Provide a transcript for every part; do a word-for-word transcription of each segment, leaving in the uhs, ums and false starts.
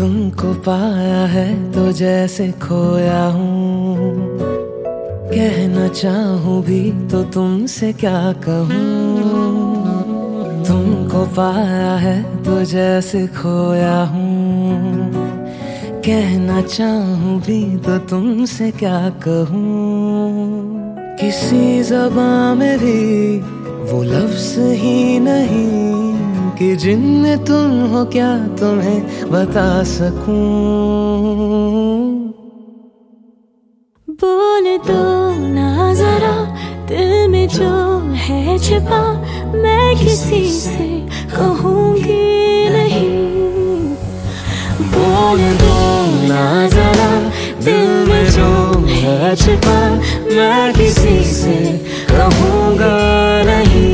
तुमको पाया है तो जैसे खोया हूँ, कहना चाहूँ भी तो तुमसे क्या कहूँ। तुमको पाया है तो जैसे खोया हूँ, कहना चाहूँ भी तो तुमसे क्या कहूँ। किसी ज़बान में भी वो लफ्ज़ ही नहीं कि जिनमें तुम हो क्या तुम्हें बता सकूं। बोल दो ना जरा दिल में जो है छिपा, मैं किसी से कहूँगी नहीं। बोल दो ना जरा दिल में जो है छिपा, मैं किसी से कहूँगा नहीं।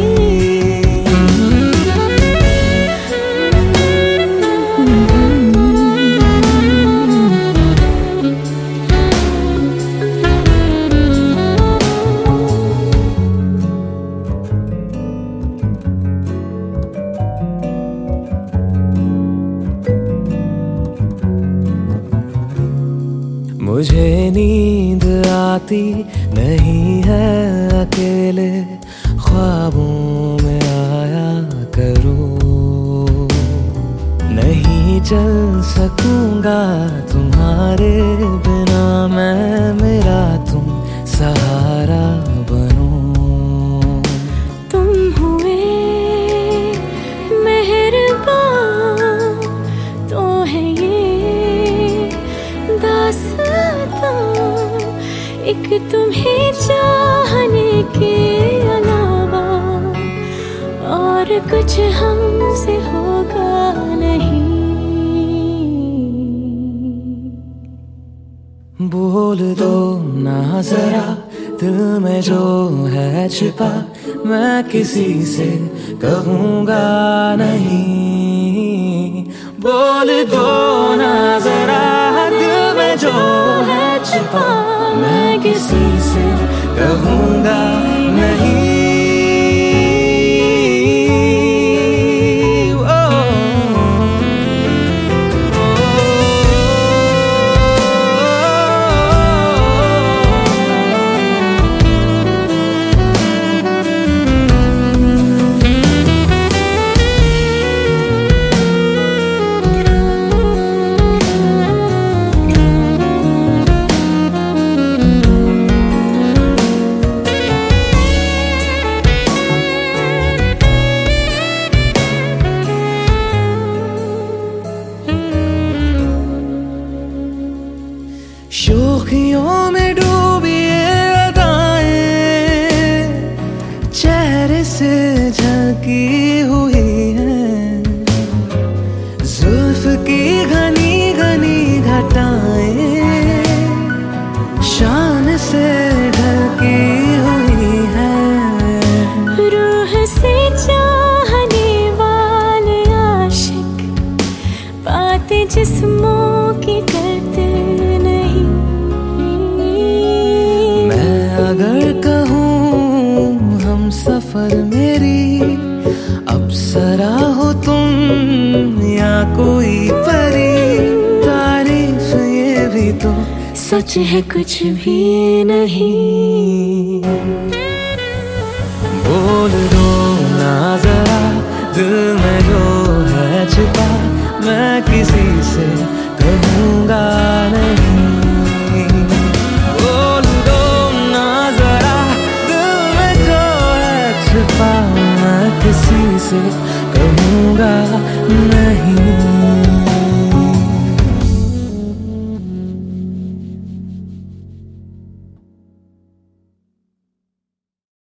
मुझे नींद आती नहीं है अकेले ख्वाबों में आया करूं। नहीं चल सकूंगा तुम्हारे बिना मैं, मेरा तुम सहारा बनूं। तुम हुए मेहरबान तो है ये दास्तां, एक तुम्हें चाहने के अलावा और कुछ हमसे होगा नहीं। बोल दो ना जरा दिल में जो है छिपा, मैं किसी से कहूँगा नहीं। बोल दो ना जरा दिल में जो है छिपा, मैं किसी से कहूँगा नहीं। शोखियों में डूबी ये अदाएं चेहरे से झलकी हुई हैं, जुल्फ की घनी घनी घटाएं शान से ढकी हुई हैं। रूह से चाहने वाले आशिक बातें जिस्मों की करते नहीं। अगर कहूँ हम सफर मेरी अप्सरा हो तुम या कोई परी, तारीफ ये भी तो सच है कुछ भी नहीं। बोल दो ना जरा दिल में जो है छिपा, मैं किसी से कहूँगा नहीं। मैं किसी से कहूँगा नहीं।